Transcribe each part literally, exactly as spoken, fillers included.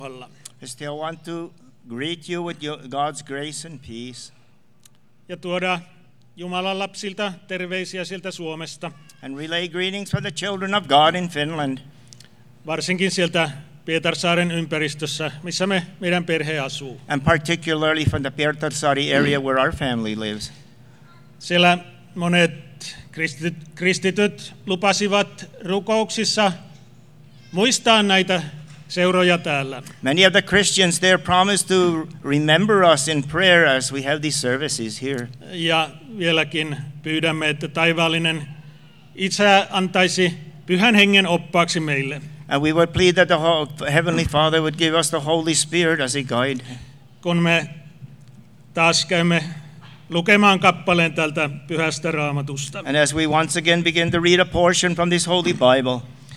I still want to greet you with God's grace and peace. Ja tuoda Jumalan lapsilta terveisiä sieltä Suomesta. And relay greetings for the children of God in Finland. Varsinkin sieltä Pietarsaaren ympäristössä, missä me, meidän perhe asuu. And particularly from the Pietarsaari area where our family lives. Siellä monet kristityt, kristityt lupasivat rukouksissa muistaa näitä seuroja täällä. Many of the Christians there promised to remember us in prayer as we have these services here. Ja vieläkin pyydämme, että taivaallinen Isä antaisi Pyhän Hengen oppaaksi meille. And we would plead that the Heavenly Father would give us the Holy Spirit as a guide. Kun me taas käymme lukemaan kappaleen tältä Pyhästä Raamatusta. And as we once again begin to read a portion from this Holy Bible.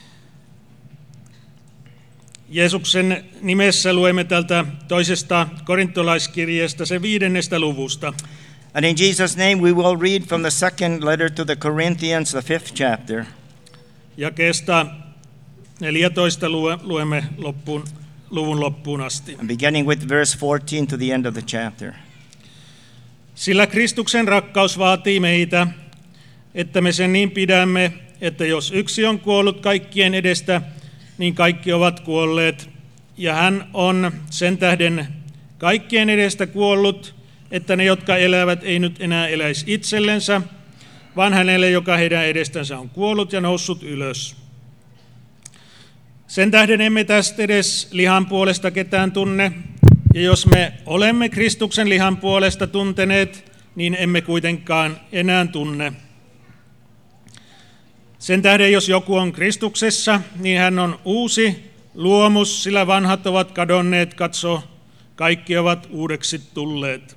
Jeesuksen nimessä luemme tältä toisesta korintolaiskirjeestä sen viidennestä luvusta. And in Jesus' name we will read from the second letter to the Corinthians, the fifth chapter. Jakeesta neljätoista luemme loppuun, luvun loppuun asti. And beginning with verse fourteen to the end of the chapter. Sillä Kristuksen rakkaus vaatii meitä, että me sen niin pidämme, että jos yksi on kuollut kaikkien edestä, niin kaikki ovat kuolleet. Ja hän on sen tähden kaikkien edestä kuollut, että ne, jotka elävät, ei nyt enää eläisi itsellensä, vaan hänelle, joka heidän edestänsä on kuollut ja noussut ylös. Sen tähden emme tästä edes lihan puolesta ketään tunne, ja jos me olemme Kristuksen lihan puolesta tunteneet, niin emme kuitenkaan enää tunne. Sen tähden, jos joku on Kristuksessa, niin hän on uusi luomus, sillä vanhat ovat kadonneet, katso, kaikki ovat uudeksi tulleet.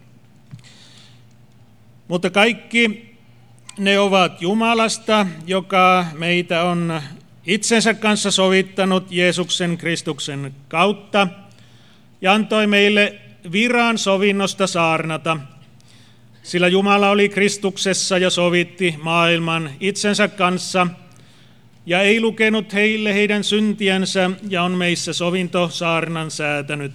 Mutta kaikki ne ovat Jumalasta, joka meitä on itsensä kanssa sovittanut Jeesuksen Kristuksen kautta ja antoi meille viran sovinnosta saarnata. Sillä Jumala oli Kristuksessa ja sovitti maailman itsensä kanssa ja ei lukenut heille heidän syntiänsä ja on meissä sovintosaarnan säätänyt.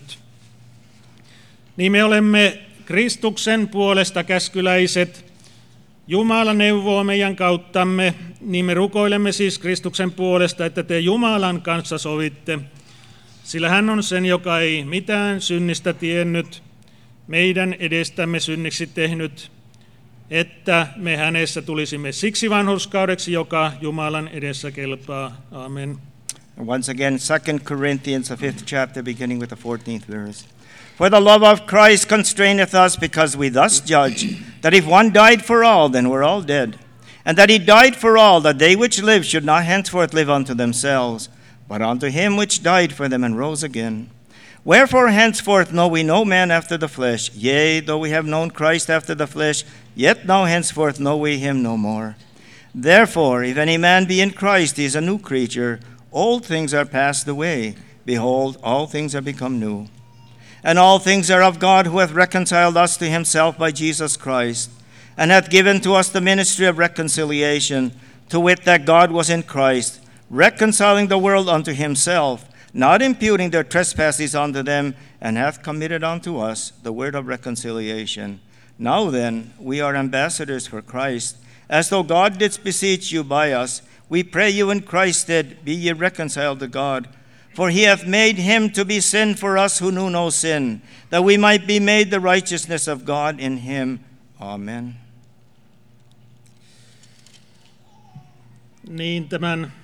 Niin me olemme Kristuksen puolesta käskyläiset. Jumala neuvoo meidän kauttamme, niin me rukoilemme siis Kristuksen puolesta, että te Jumalan kanssa sovitte. Sillä hän on sen, joka ei mitään synnistä tiennyt, meidän edestämme synniksi tehnyt, että me hänessä tulisimme siksi vanhurskaudeksi, joka Jumalan edessä kelpaa. Amen. And once again, Second Corinthians, the fifth chapter, beginning with the fourteenth verse. For the love of Christ constraineth us, because we thus judge, that if one died for all, then we're all dead. And that he died for all, that they which live should not henceforth live unto themselves, but unto him which died for them and rose again. Wherefore henceforth know we no man after the flesh. Yea, though we have known Christ after the flesh, yet now henceforth know we him no more. Therefore, if any man be in Christ, he is a new creature. Old things are passed away. Behold, all things are become new. And all things are of God, who hath reconciled us to himself by Jesus Christ, and hath given to us the ministry of reconciliation, to wit, that God was in Christ, reconciling the world unto himself, not imputing their trespasses unto them, and hath committed unto us the word of reconciliation. Now then, we are ambassadors for Christ, as though God did beseech you by us. We pray you in Christ's stead, be ye reconciled to God. For he hath made him to be sin for us who knew no sin, that we might be made the righteousness of God in him. Amen. Niin, tämän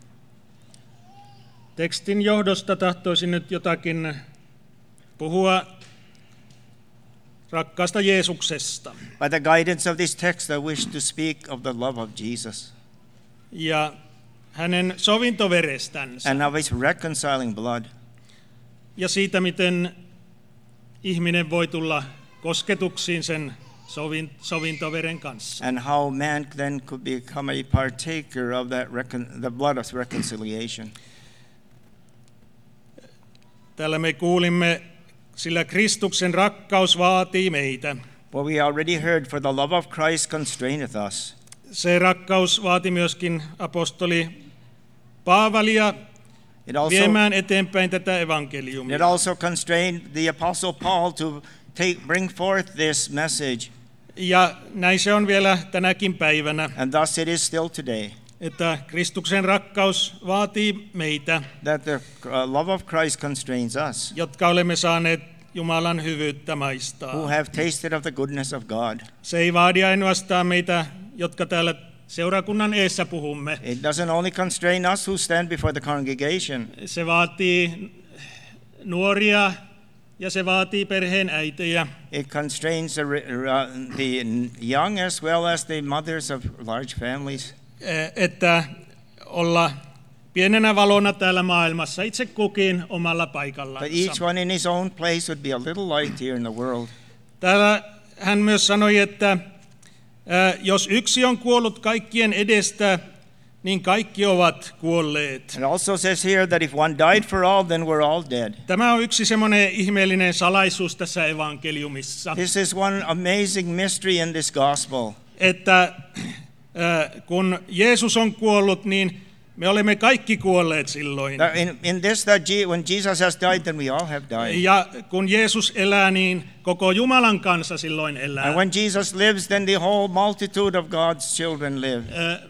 tekstin johdosta tahtoisin nyt jotakin puhua rakkaasta Jeesuksesta. By the guidance of this text, I wish to speak of the love of Jesus. Ja hänen sovintoverestänsä. And of his reconciling blood. Ja siitä, miten ihminen voi tulla kosketuksiin sen sovin, sovintoveren kanssa. And how man then could become a partaker of that recon- the blood of reconciliation. Täällä me kuulimme, sillä Kristuksen rakkaus vaatii meitä. For we already heard, for the love of Christ constraineth us. Se rakkaus vaati myöskin apostoli Paavalia It also, viemään eteenpäin tätä it evankeliumia. also constrained the Apostle Paul to take, bring forth this message, Ja näin se on vielä tänäkin päivänä, and thus it is still today, että Kristuksen rakkaus vaatii meitä, that the uh, love of Christ constrains us, jotka olemme saaneet Jumalan hyvyyttä who maistaa. have tasted of the goodness of God. Se ei vaadi ainoastaan meitä, jotka täällä seurakunnan eessä puhumme. It doesn't only constrain us who stand before the congregation. Se vaatii nuoria ja se vaatii perheen äitejä. It constrains the, uh, the young as well as the mothers of large families. Että olla pienenä valona täällä maailmassa, itse kukin omalla But each paikallansa. one in his own place would be a little light here in the world. Täällä hän myös sanoi, että ää, jos yksi on kuollut kaikkien edestä, niin kaikki ovat kuolleet. It also says here that if one died for all, then we're all dead. Tämä on yksi semmoinen ihmeellinen salaisuus tässä evankeliumissa, This is one amazing mystery in this gospel. että ää, kun Jeesus on kuollut, niin me olemme kaikki kuolleet silloin. That in, in this, that Je- when Jesus has died, then we all have died. Ja kun Jeesus elää, niin koko Jumalan kansa silloin elää. And when Jesus lives, then the whole multitude of God's children live. Ää,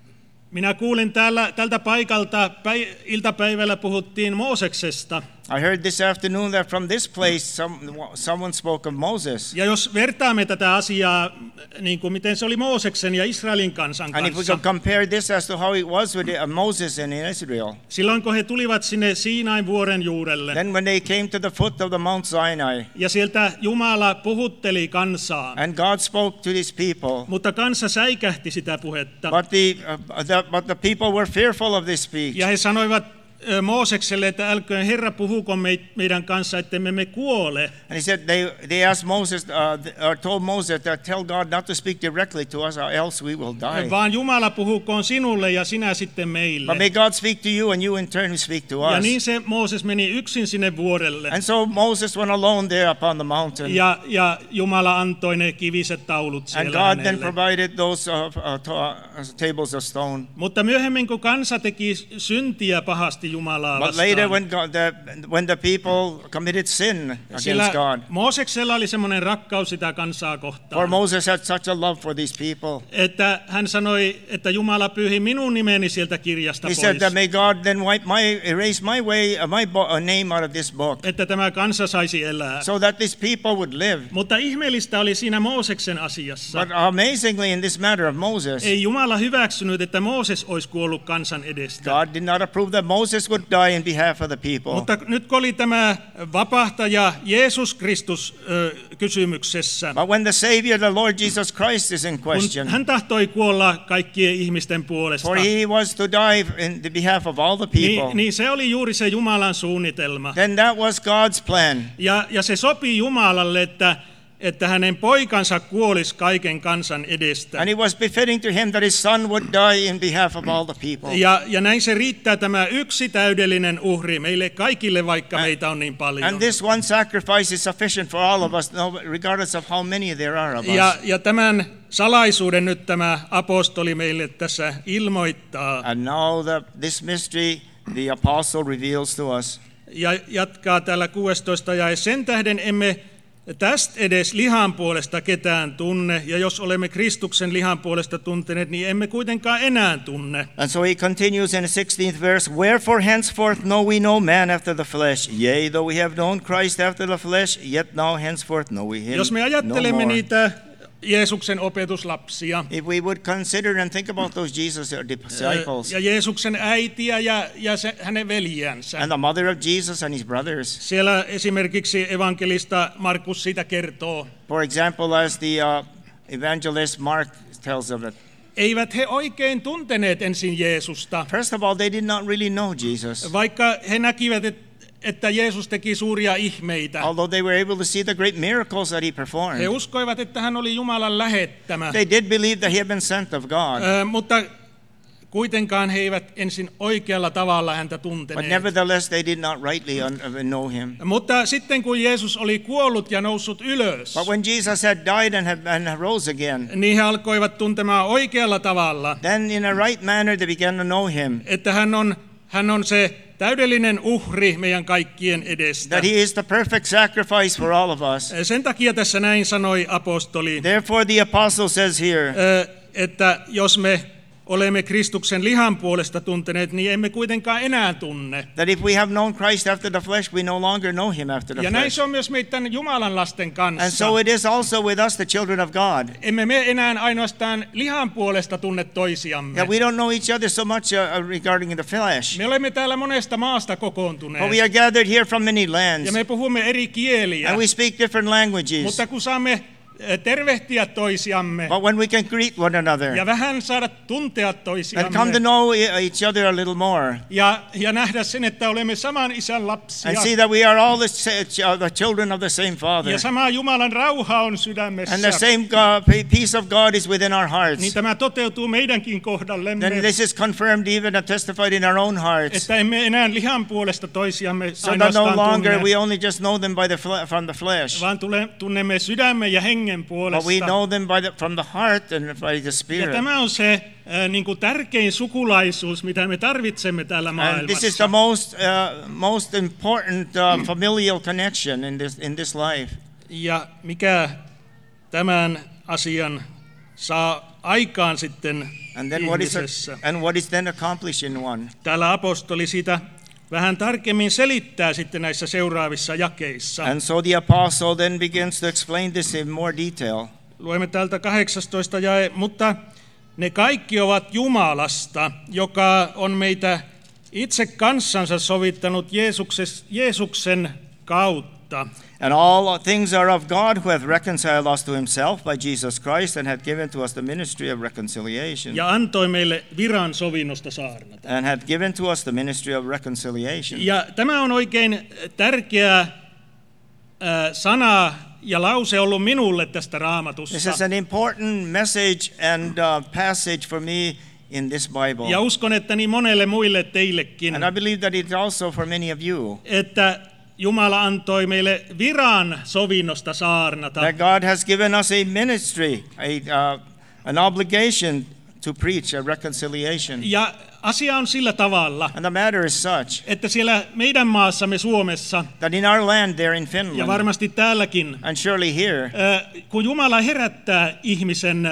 Minä kuulin täällä, tältä paikalta, päi, iltapäivällä puhuttiin Mooseksesta. I heard this afternoon that from this place some, someone spoke of Moses. Ja jos vertaamme tätä asiaa, niin kuin miten se oli Mooseksen ja Israelin kansan And if we kanssa, could compare this as to how it was with uh, Moses and in Israel, silloin kun he tulivat sinne Siinain vuoren juurelle, then when they came to the foot of the Mount Sinai, ja sieltä Jumala puhutteli kansaa, and God spoke to these people, mutta kansa säikähti sitä puhetta. but the, uh, the, but the people were fearful of this speech. Ja he sanoivat ö, Moosekselle, että älköön Herra puhuko mei- meidän kanssa, ettemme me kuole. And he said, they, they asked Moses, uh, th- or told Moses that tell God not to speak directly to us, or else we will die. Vaan Jumala puhukoon sinulle ja sinä sitten meille. But may God speak to you, and you in turn speak to Ja us. niin se Mooses meni yksin sinne vuorelle. And so Moses went alone there upon the mountain. Ja, ja Jumala antoi ne kiviset taulut And siellä God then hänelle. provided those uh, uh, to- uh, tables of stone. Mutta myöhemmin, kun kansa teki syntiä pahasti Jumalaa But later, vastaan, when God, the, when the people committed sin sillä against God, Mooseksella oli semmoinen rakkaus sitä kansaa for kohtaan, Moses had such a love for these people, että hän sanoi, että Jumala pyyhi minun nimeni sieltä kirjasta he pois, said that may God then wipe my, erase my way, uh, my bo- uh, name out of this book, että tämä kansa saisi elää. so that these people would live. Mutta ihmeellistä oli siinä Mooseksen asiassa. But amazingly, in this matter of Moses, Ei Jumala hyväksynyt, että Mooses olisi kuollut kansan edestä. God did not approve that Moses would die in behalf of the people. Mutta nyt kun oli tämä vapahtaja Jeesus Kristus ö, kysymyksessä, But when the Savior, the Lord Jesus Christ, is in kun question, hän tahtoi kuolla kaikkien ihmisten puolesta, for he was to die in the behalf of all the niin, people, niin se oli juuri se Jumalan suunnitelma. then that was God's plan. Ja, ja se sopii Jumalalle, että, että hänen poikansa kuolisi kaiken kansan edestä. And it was befitting to him that his son would die in behalf of all the people. Ja, ja näin se riittää tämä yksi täydellinen uhri meille kaikille, vaikka meitä on niin paljon. And this one sacrifice is sufficient for all of us, no- regardless of how many there are of Ja, us. ja tämän salaisuuden nyt tämä apostoli meille tässä ilmoittaa And now the, this mystery the apostle reveals to us. ja jatkaa täällä kuusitoista jae. Sen tähden emme tästä edes lihan puolesta ketään tunne, ja jos olemme Kristuksen lihan puolesta tunteneet, niin emme kuitenkaan enää tunne. And so he continues in the sixteenth verse, wherefore henceforth know we no man after the flesh. Yea, though we have known Christ after the flesh, yet now henceforth know we him Jos me no ajattelemme more. niitä Jeesuksen opetuslapsia If we would consider and think about those Jesus disciples ja Jeesuksen äitiä ja, ja se, hänen veljänsä. and the mother of Jesus and his brothers, Siellä esimerkiksi evankelista Markus siitä kertoo. for example, as the uh, evangelist Mark tells of it. Eivät he oikein tunteneet ensin Jeesusta, First of all, they did not really know Jesus, vaikka he näkivät, et- että Jeesus teki suuria ihmeitä. although they were able to see the great miracles that he He performed. uskoivat, että hän oli Jumalan lähettämä, They did believe that he had been sent of God, Ö, mutta kuitenkaan he eivät ensin oikealla tavalla häntä but tunteneet. nevertheless, they did not rightly un- uh, know him. Mutta sitten kun Jeesus oli kuollut ja noussut ylös, But when Jesus had died and, had, and rose again, niin he alkoivat tuntemaan oikealla tavalla, then in a right manner they began to know him, että hän on hän on se täydellinen uhri meidän kaikkien edestä. that he is the perfect sacrifice for all of us. Sen takia tässä näin sanoi apostoli, Therefore the apostle says here, ö, että jos me olemme Kristuksen lihan puolesta tunteneet, niin emme kuitenkaan enää tunne. that if we have known Christ after the flesh, we no longer know him after the Ja näin flesh. se on myös meidän Jumalan lasten And kanssa. so it is also with us, the children of God. Emme me enää ainoastaan lihan puolesta tunne toisiamme. Yeah, we don't know each other so much uh, regarding the flesh. Me olemme täällä monesta maasta kokoontuneet. But we are gathered here from many lands, Ja me puhumme eri kieliä. and we speak different languages. Mutta kun saamme eh, tervehtiä toisiamme But when we can greet one another ja vähän saada tuntea and come to toisiamme know e- each other a little more, ja, ja nähdä sen, että olemme saman isän lapsia and see that we are all the, sa- ch- the children of the same Father, ja sama Jumalan rauha on and the sydämessä, same God, pe- peace of God is within our hearts, niin tämä toteutuu meidänkin kohdallemme, then this is confirmed even and testified in our own hearts, että emme enää lihan puolesta toisiamme so that no ainoastaan longer tunne, we only just know them by the fle- from the flesh, vaan tule, tunnemme sydämen ja hengen but puolesta. we know them by the, from the heart and by the Ja Spirit. tämä on se äh, niin kuin tärkein sukulaisuus, mitä me tarvitsemme täällä And this is maailmassa. the most uh, most important uh, familial connection in this in this life. Ja mikä tämän asian saa aikaan sitten And then what is ihmisessä? and what is then accomplished in one? Täällä apostoli sitä vähän tarkemmin selittää sitten näissä seuraavissa jakeissa. And so the apostle then begins to explain this in more detail. Luemme täältä kahdeksastoista jae, mutta ne kaikki ovat Jumalasta, joka on meitä itse kanssansa sovittanut Jeesukses, Jeesuksen kautta. And all things are of God, who hath reconciled us to himself by Jesus Christ, and hath given to us the ministry of reconciliation. Ja antoi meille viran sovinnosta saarnata. And hath given to us the ministry of reconciliation. Ja tämä on oikein tärkeä äh, sana ja lause ollut minulle tästä This Raamatussa. is an important message and uh, passage for me in this Bible. Ja uskon, että niin monelle muille teillekin, And I believe that it's also for many of you. että Jumala antoi meille viran sovinnosta saarnata. That God has given us a ministry, a, uh, an obligation to preach a reconciliation. Ja asia on sillä tavalla, And the matter is such että siellä meidän maassamme Suomessa that in our land there in ja Finland, varmasti täälläkin, and surely here, äh, kun Jumala herättää ihmisen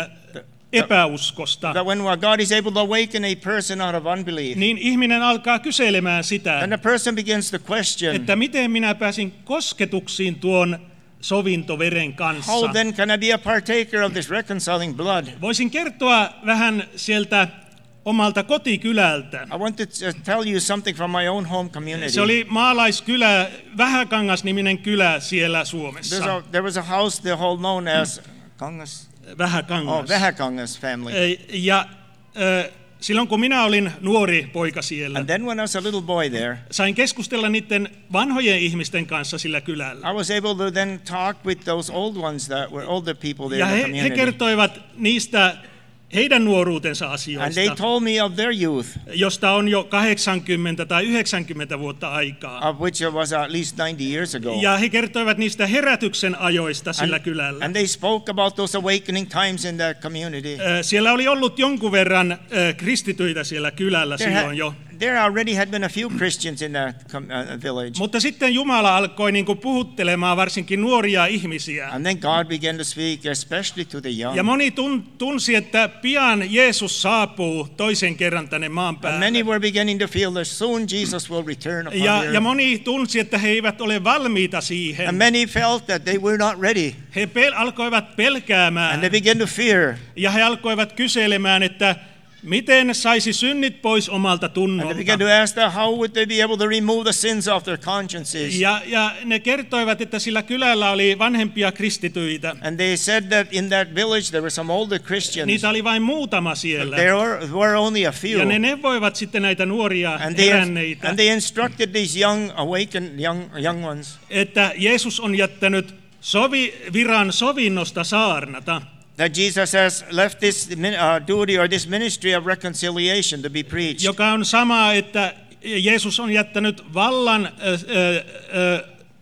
epäuskosta, that when God is able to awaken a person out of unbelief, niin ihminen alkaa kyselemään sitä, then the person begins to question, että miten minä pääsin kosketuksiin tuon sovintoveren kanssa. how then can I be a partaker of this reconciling blood? Voisin kertoa vähän sieltä omalta kotikylältä. I want to t- tell you something from my own home community. Se oli maalaiskylä, Vähäkangas-niminen kylä siellä There's Suomessa. a, there was a house they hold known as Kangas. Vähäkangas. Oh, Vähäkangas family. Ei, Ja äh, silloin kun minä olin nuori poika siellä, And then when I was a little boy there, sain keskustella niiden vanhojen ihmisten kanssa sillä kylällä. I was able to then talk with those old ones that were older people there Ja in the he, he community. kertoivat niistä heidän nuoruutensa And asioista, they told me of their youth, josta on jo kahdeksankymmentä tai yhdeksänkymmentä vuotta aikaa. of which it was at least ninety years ago. Ja he kertoivat niistä herätyksen ajoista sillä And, kylällä. and they spoke about those awakening times in that community. Ö, Siellä oli ollut jonkun verran ö, kristityitä siellä kylällä There, silloin had, jo. there already had been a few Christians in that com- uh, village. Mutta sitten Jumala alkoi niin kuin puhuttelemaan varsinkin nuoria ihmisiä. And then God began to speak, especially to the young. Ja moni tun- tunsi, että pian Jeesus saapuu toisen kerran tänne maan And päälle. many were beginning to feel that soon Jesus will return upon Ja, the ja earth. moni tunsi, että he eivät ole valmiita And siihen. many felt that they were not ready. He pel- alkoivat And pelkäämään they began to fear. ja he alkoivat kyselemään, että miten saisi synnit pois omalta And they began tunnolta. to ask them, how would they be able to remove the sins off their consciences? Ja, ja ne kertoivat, että sillä kylällä oli vanhempia kristityitä. And they said that in that village there were some older Christians. Niitä oli vain muutama siellä. There were, were only a few. Ja ne neuvoivat sitten näitä nuoria And they, heränneitä, and they instructed these young, awakened young, young ones että Jeesus on jättänyt sovi, viran sovinnosta saarnata. that Jesus has left this min- uh, duty or this ministry of reconciliation to be preached. Joka on sama, että Jeesus on jättänyt vallan ö, ö, ö,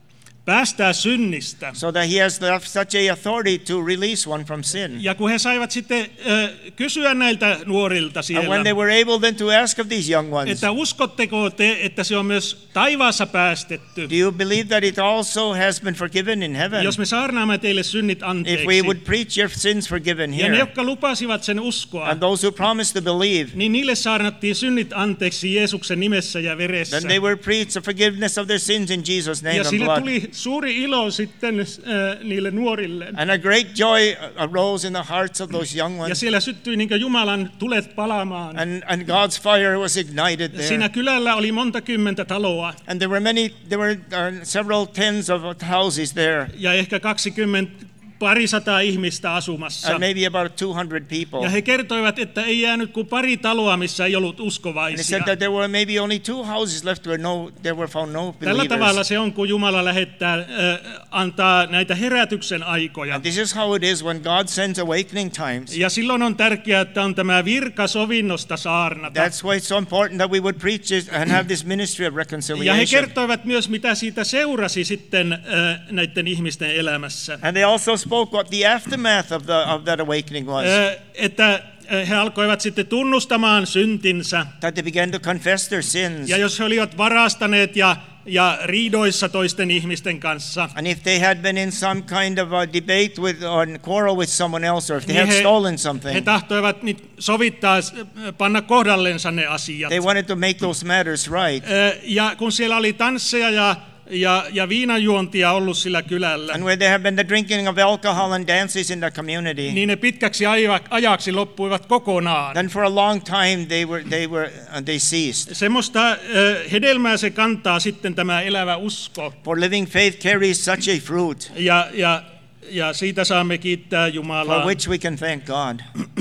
päästää synnistä. So that he has left such a authority to release one from sin. Ja kun he saivat sitten ö, kysyä näiltä nuorilta And when siellä, they were able then to ask of these young ones, että uskotteko te, että se on myös taivaassa päästetty? do you believe that it also has been forgiven in heaven? Jos me saarnaamme teille synnit If we anteeksi, would preach your sins forgiven ja ne, here, jotka lupasivat sen uskoa, and those who promised to believe, niin niille saarnattiin synnit anteeksi Jeesuksen nimessä ja veressä. then they were preached the forgiveness of their sins in Jesus' name Ja and sille blood. tuli suuri ilo sitten äh, niille nuorille. And a great joy arose in the hearts of those young Ja ones. siellä syttyi niin kuin Jumalan tulet palamaan. And, and God's fire was ignited there. Siinä kylällä oli monta kymmentä taloa And there were many, there were uh, several tens of houses there, ja ehkä kaksikymmentä, parisataa ihmistä asumassa. and maybe about two hundred Ja people. he kertoivat, että ei jäänyt kuin pari taloa, missä ei ollut And he uskovaisia. said that there were maybe only two houses left where no, there were found no Tällä tavalla believers. se on, kun Jumala lähettää, äh, antaa näitä herätyksen aikoja. And this is how it is when God sends awakening times. Ja silloin on tärkeää, että on tämä virka sovinnosta saarnata. That's why it's so important that we would preach it and have this ministry of Ja he reconciliation. kertoivat myös, mitä siitä seurasi sitten äh, näiden ihmisten elämässä. And they also spoke what the aftermath of, the, of that awakening was. Äh, että äh, he alkoivat sitten tunnustamaan syntinsä. That they began to confess their sins. Ja jos he olivat varastaneet ja, ja riidoissa toisten ihmisten kanssa, And if they had been in some kind of a debate with or quarrel with someone else, or if they niin had he, stolen he something, tahtoivat nyt sovittaa, äh, panna kohdallensa ne asiat. they wanted to make those matters right. Äh, Ja kun siellä oli tansseja ja, ja, ja viinanjuontia ollut sillä kylällä, And where there have been the drinking of alcohol and dances in the community, niin ne pitkäksi aja- ajaksi loppuivat kokonaan. then for a long time they were they were uh, they ceased. Semmoista äh, hedelmää se kantaa sitten tämä elävä usko. For living faith carries such a fruit, Ja, ja, ja siitä saamme kiittää for Jumalaa. which we can thank God.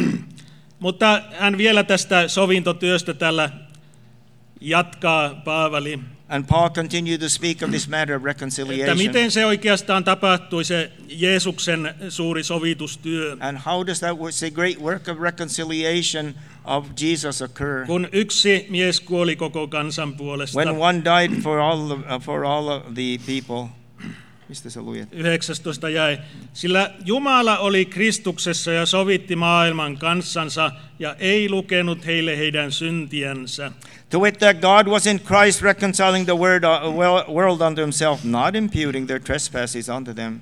Mutta hän vielä tästä sovintotyöstä tällä jatkaa, Paavali, And Paul continued to speak of this matter of että reconciliation. miten se oikeastaan tapahtui, se Jeesuksen suuri sovitustyö. And how does that say great work of reconciliation of Jesus occur? Kun yksi mies kuoli koko kansan puolesta, When one died for all of, uh, for all of the people. Mistä sä luet? yhdeksäntoista jäi. Sillä Jumala oli Kristuksessa ja sovitti maailman kanssansa ja ei lukenut heille heidän syntiänsä. To wit, that God was in Christ reconciling the word, uh, wel- world unto himself, not imputing their trespasses unto them.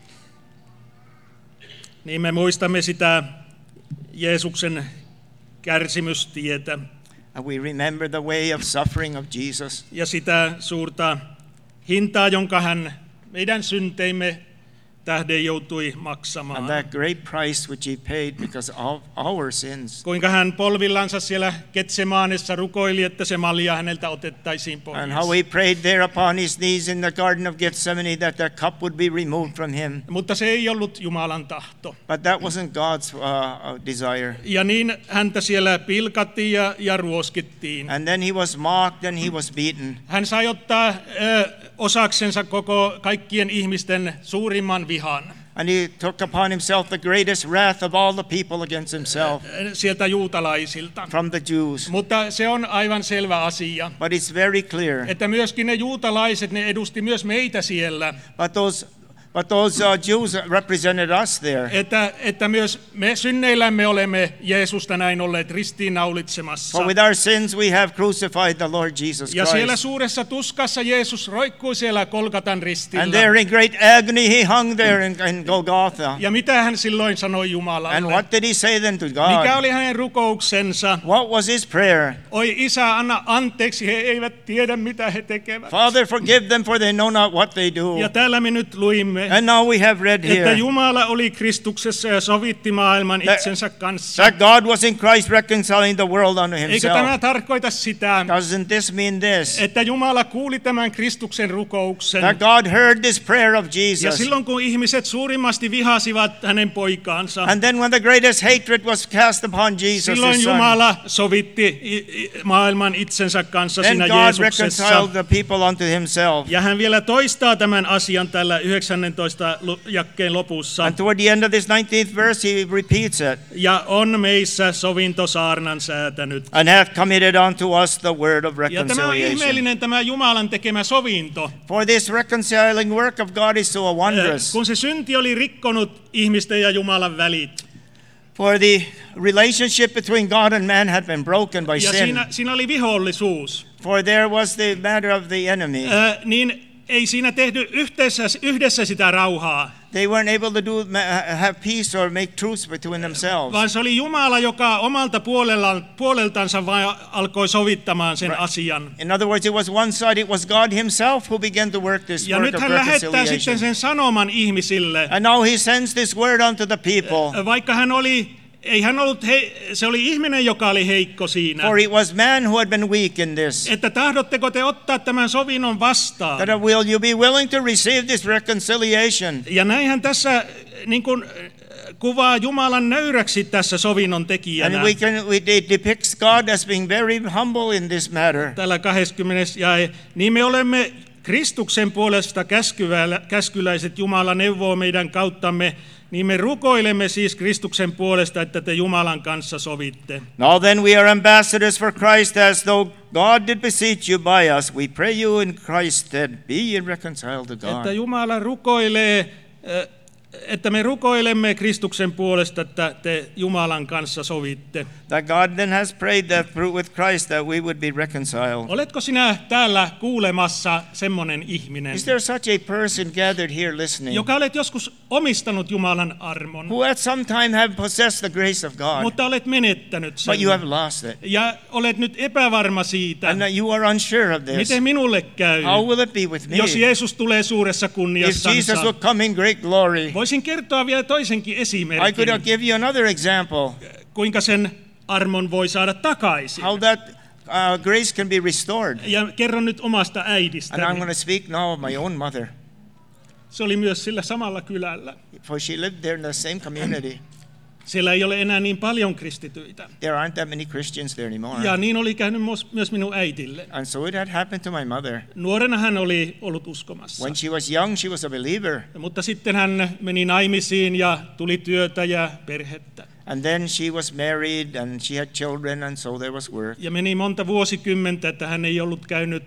Niin me muistamme sitä Jeesuksen kärsimystietä And we remember the way of suffering of Jesus. ja sitä suurta hintaa, jonka hän meidän synteimme tähden joutui And maksamaan. that great price which he paid because of our sins. Kuinka hän polvillansa siellä Getsemaanessa rukoili, että se malja häneltä otettaisiin pois. And how he prayed there upon his knees in the Garden of Gethsemane that the cup would be removed from him. Mutta se ei ollut Jumalan tahto. But that wasn't God's uh, uh, desire. Ja niin häntä siellä pilkattiin ja, ja ruoskittiin. And then he was mocked and he was beaten. Hän sai ottaa ö, osaksensa koko kaikkien ihmisten suurimman vihan And he took upon himself the greatest wrath of all the people against himself sieltä juutalaisilta. from the Jews. Mutta se on aivan selvä asia, But it's very clear. että myöskin ne juutalaiset, ne edusti myös meitä siellä. But those, but those uh, Jews represented us there. Että, että myös me synneillämme olemme Jeesusta näin olleet ristiinnaulitsemassa. For with our sins we have crucified the Lord Jesus Ja siellä Christ. suuressa tuskassa Jeesus roikkui siellä Kolkatan And ristillä. there in great agony he hung there in, in Golgotha. Ja mitä hän silloin sanoi Jumalalle? And what did he say then to Mikä God? oli hänen rukouksensa? What was his prayer? Oi Isä, anna anteeksi, he eivät tiedä mitä he tekevät. Father, forgive them for they know not what they do. Ja täällä me nyt luimme, And now we have read että here Jumala oli Kristuksessa ja sovitti maailman That- itsensä kanssa. that God was in Christ reconciling the world unto Eikö tämä himself. tarkoita sitä, Doesn't this mean this? että Jumala kuuli tämän Kristuksen rukouksen? That God heard this prayer of Ja Jesus. silloin kun ihmiset suurimmasti vihasivat hänen poikaansa, And then when the greatest hatred was cast upon Jesus, silloin his son, Jumala sovitti i- i- maailman itsensä kanssa then siinä God Jeesuksessa. reconciled the people unto himself. Ja hän vielä toistaa tämän asian tällä yhdeksännen yhdeksäntoista jakkeen lopussa. And toward the end of this nineteenth verse, he repeats it. Ja on meissä sovintosaarnan säätänyt. And hath committed unto us the word of Ja tämä on reconciliation. ihmeellinen tämä Jumalan tekemä sovinto. For this reconciling work of God is so wondrous. Kun se synti oli rikkonut ihmisten ja Jumalan välit. For the relationship between God and man had been broken by Ja sin. siinä, siinä oli vihollisuus. For there was the matter of the enemy. Äh, niin ei siinä tehty yhdessä, yhdessä sitä rauhaa. They weren't able to do have peace or make truce between themselves. Vaan se oli Jumala, joka omalta puolellaan, puoleltansa vain alkoi sovittamaan sen asian. In other words, it was one side, it was God himself who began to work this Ja work nyt of hän lähettää sitten reconciliation. sen sanoman ihmisille. And now he sends this word unto the people. Vaikka hän oli, ei hän ollut, he, se oli ihminen, joka oli heikko siinä. For it was man who had been weak in this. Että tahdotteko te ottaa tämän sovinnon vastaan? That will you be willing to receive this reconciliation? Ja näinhän tässä niin kuin, kuvaa Jumalan nöyräksi tässä sovinnon tekijänä. And we can we, it depicts God as being very humble in this matter. Täällä kaksikymmentä jae, niin me olemme Kristuksen puolesta käskyläiset, Jumala neuvoo meidän kauttamme, niin me rukoilemme siis Kristuksen puolesta, että te Jumalan kanssa sovitte. Now then we are ambassadors for Christ, as though God did beseech you by us. We pray you in Christ's stead, be ye reconciled to Että God. Jumala rukoilee, että me rukoilemme Kristuksen puolesta, että te Jumalan kanssa sovitte. That God then has prayed that through with Christ that we would be reconciled. Oletko sinä täällä kuulemassa semmoinen ihminen, Is there such a person gathered here listening joka olet joskus omistanut Jumalan armon, who at some time have possessed the grace of God, mutta olet menettänyt sen but you have lost it? ja olet nyt epävarma siitä, And that you are unsure of this. miten minulle käy, How will it be with me? jos Jeesus tulee suuressa If kunniassansa. Jesus will come in great glory. Voisin kertoa vielä toisenkin I could esimerkin, give you another example. kuinka sen armon voi saada takaisin. How that uh, grace can be restored. Ja kerron nyt omasta And I'm äidistäni. going to speak now of my own mother. Se oli myös sillä samalla kylällä. For she lived there in the same community. Siellä ei ole enää niin paljon kristityitä. There aren't that many Christians there anymore. Ja niin oli käynyt myös minun äitille. And so it had happened to my mother. Nuorena hän oli ollut uskomassa. When she was young, she was a believer. Mutta sitten hän meni naimisiin ja tuli työtä ja perhettä. And then she was married and she had children, and so there was work. Ja meni monta vuosikymmentä, että hän ei ollut käynyt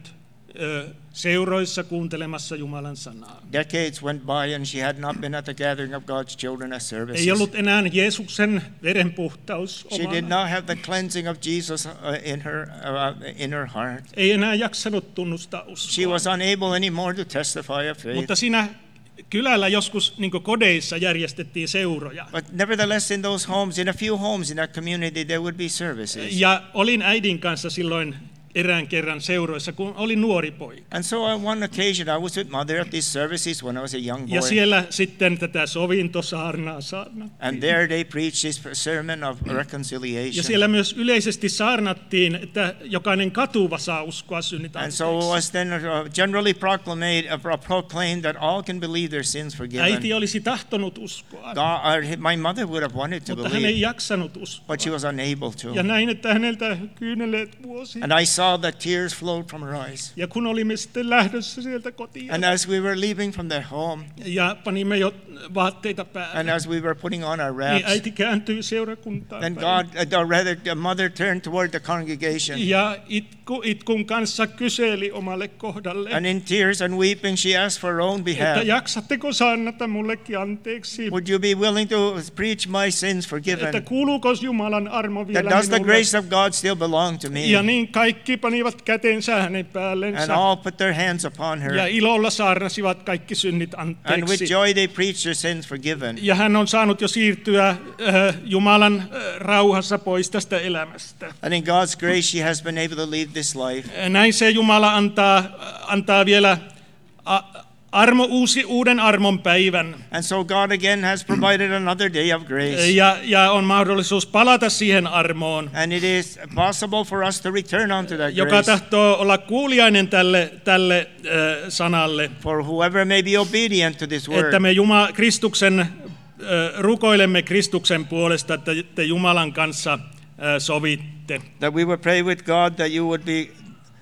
ö, seuroissa kuuntelemassa Jumalan sanaa. Decades went by and she had not been at the gathering of God's children as services. Ei ollut enää Jeesuksen verenpuhtaus She did omana. not have the cleansing of Jesus uh, in her uh, in her heart. Ei enää jaksanut tunnustaa She uskoa. was unable anymore to testify of faith. Mutta siinä kylällä joskus niin kodeissa järjestettiin seuroja. But nevertheless, in those homes, in a few homes in that community, there would be services. Ja olin äidin kanssa silloin erään kerran seuroissa, kun olin nuori poika. And so on one occasion, I was with mother at these services when I was a young Ja boy. siellä sitten tätä sovintosaarnaa saarnattiin. And there they preached this sermon of Ja reconciliation. siellä myös yleisesti saarnattiin, että jokainen katuva saa uskoa synnit And so it anteeksi. was then uh, generally proclaimed, uh, proclaimed that all can believe their sins forgiven. Äiti olisi tahtonut uskoa, God, uh, my mother would have wanted to mutta hän ei believe, jaksanut uskoa. but she was unable to. Ja näin, että häneltä kyyneleet vuosi. And I saw that tears flowed from her eyes. Ja kun olimme sitten lähdössä sieltä kotiin And as we were leaving from their home, ja panimme jo vaatteita and päälle, as we were putting on our niin wraps, äiti kääntyi seurakuntaan then päin. God, uh, or rather, the mother turned toward the congregation. Ja itku, itkun kanssa kyseli omalle kohdalle, And in tears and weeping, she asked for her own että behalf. jaksatteko saannata mullekin anteeksi, Would you be willing to preach my sins että forgiven? kuuluuko Jumalan armo That vielä does the minulle? grace of God still belong to me? Ja niin kaikki panivat kätensä hänen And päällensä all put their hands upon her. ja ilolla saarnasivat kaikki synnit And with anteeksi. joy they preached their sins forgiven. Ja hän on saanut jo siirtyä äh, Jumalan äh, rauhassa pois tästä elämästä. And in God's grace, she has been able to leave this life. Näin se Jumala antaa, antaa vielä a, armo, uusi, uuden armon päivän. And so God again has provided another day of grace. Ja, ja on mahdollisuus palata siihen armoon, And it is possible for us to return unto that joka grace. tahtoo olla kuuliainen tälle, tälle äh, sanalle. For whoever may be obedient to this word. Että me Juma, Kristuksen, äh, rukoilemme Kristuksen puolesta, että te Jumalan kanssa äh, sovitte. That we would pray with God that you would be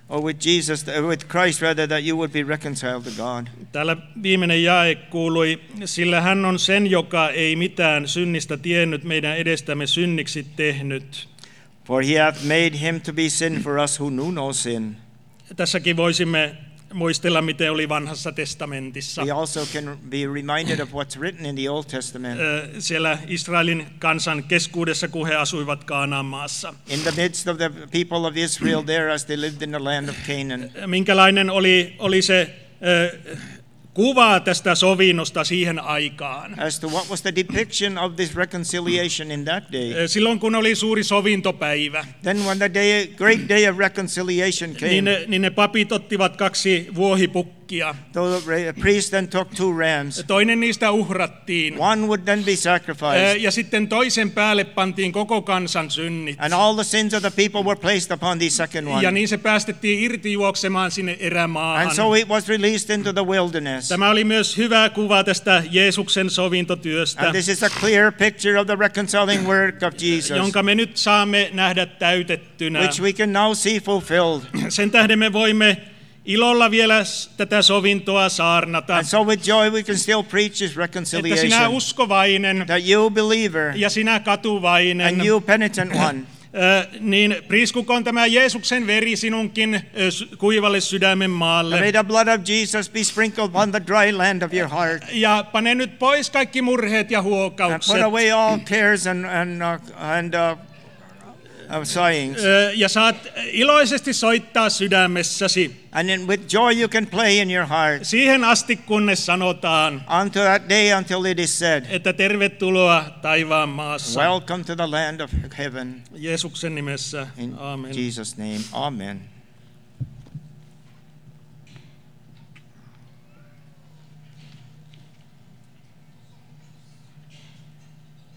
or with Jesus, uh, with Christ rather, that you would be reconciled to God. Täällä viimeinen jae kuului, sillä hän on sen, joka ei mitään synnistä tiennyt, meidän edestämme synniksi tehnyt. For he hath made him to be sin for us who knew no sin. Tässäkin voisimme muistella, miten oli vanhassa testamentissa. We also can be reminded of what's written in the Old Testament. Ö, Siellä Israelin kansan keskuudessa, kun he asuivat Kaanaan maassa. In the midst of the people of Israel there as they lived in the land of Canaan. Minkälainen oli, oli se ö, kuva tästä sovinnosta siihen aikaan? As to what was the depiction of this reconciliation in that day. Ö, Silloin kun oli suuri sovintopäivä, Then when the day, great day of reconciliation niin came, ne, niin ne papit ottivat kaksi vuohipukkia. the priest then took two rams. Toinen niistä uhrattiin. One would then be Ö, sacrificed, Ja sitten toisen päälle pantiin koko kansan synnit. and all the sins of the people were placed upon the second Ja one. niin se päästettiin irti juoksemaan sinne erämaahan. And so it was released into the wilderness. Tämä oli myös hyvä kuva tästä Jeesuksen sovintotyöstä, And this is a clear picture of the reconciling work of Jesus, jonka me nyt saamme nähdä täytettynä. which we can now see fulfilled. Sen tähden me voimme ilolla vielä s- tätä sovintoa saarnata, And so with joy we can still preach this että sinä reconciliation, uskovainen that you believer ja sinä katuvainen, and you penitent one, ö, niin priiskukoon tämä Jeesuksen veri sinunkin ö, s- kuivalle sydämen may maalle. the blood of Jesus be sprinkled on the dry land of your heart, Ja pane nyt pois kaikki murheet ja and huokaukset. put away all cares and and uh, and uh, uh, sighings. Ö, Ja saat iloisesti soittaa sydämessäsi And then with joy you can play in your heart siihen asti, kunnes sanotaan, unto that day until it is said, että tervetuloa taivaan maassa. welcome to the land of heaven. Jeesuksen nimessä. In Aamen. Jesus' name, amen.